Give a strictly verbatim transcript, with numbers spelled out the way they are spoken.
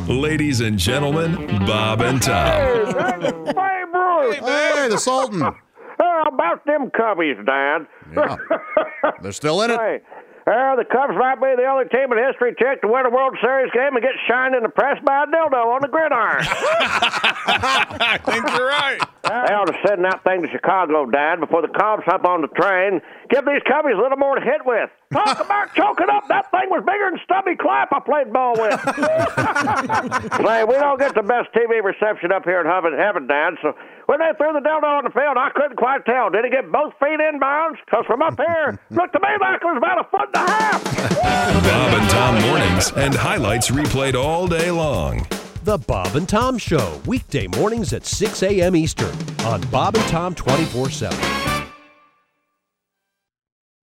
Ladies and gentlemen, Bob and Tom. Hey, hey, Bruce. Hey, the Sultan. How about them Cubbies, Dad? Yeah. They're still in it. Hey, uh, the Cubs might be the only team in history check to win a World Series game and get shined in the press by a dildo on the gridiron. I think you're right. They ought to send that thing to Chicago, Dad, before the Cubs hop on the train. Give these Cubbies a little more to hit with. Talk about choking up. That thing was bigger than Stubby Clapp I played ball with. Say, we don't get the best T V reception up here in Heaven, Heaven, Dad, so when they threw the dildo on the field, I couldn't quite tell. Did he get both feet inbounds? Because from up here, looked to me like it was about a foot and a half. Bob and Tom mornings and highlights replayed all day long. The Bob and Tom Show, weekday mornings at six a.m. Eastern on Bob and Tom twenty-four seven.